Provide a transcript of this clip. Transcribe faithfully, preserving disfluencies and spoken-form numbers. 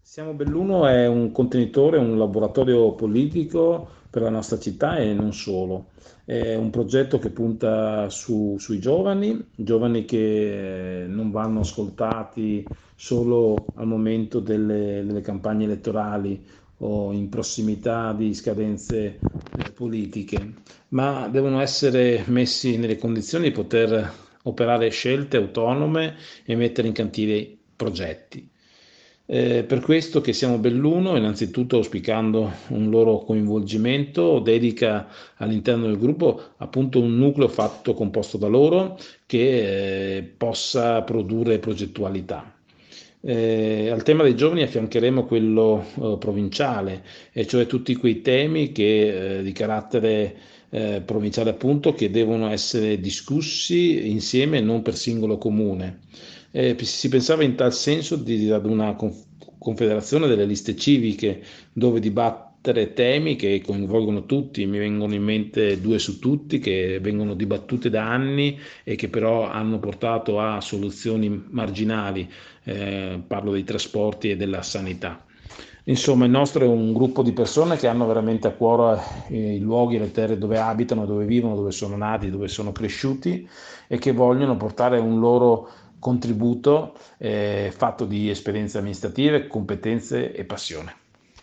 Siamo Belluno è un contenitore, un laboratorio politico per la nostra città e non solo. È un progetto che punta su- sui giovani, giovani che eh, non vanno ascoltati solo al momento delle, delle campagne elettorali o in prossimità di scadenze eh, politiche, ma devono essere messi nelle condizioni di poter operare scelte autonome e mettere in cantiere progetti. Eh, per questo che siamo Belluno, innanzitutto auspicando un loro coinvolgimento, dedica all'interno del gruppo appunto un nucleo fatto composto da loro che eh, possa produrre progettualità. Eh, al tema dei giovani affiancheremo quello eh, provinciale, e cioè tutti quei temi che, eh, di carattere eh, provinciale appunto, che devono essere discussi insieme e non per singolo comune. Eh, si pensava in tal senso di, ad una conf- confederazione delle liste civiche dove dibattere temi che coinvolgono tutti. Mi vengono in mente due su tutti che vengono dibattute da anni e che però hanno portato a soluzioni marginali. Eh, parlo dei trasporti e della sanità. Insomma, il nostro è un gruppo di persone che hanno veramente a cuore eh, i luoghi e le terre dove abitano, dove vivono, dove sono nati, dove sono cresciuti, e che vogliono portare un loro contributo eh, fatto di esperienze amministrative, competenze e passione.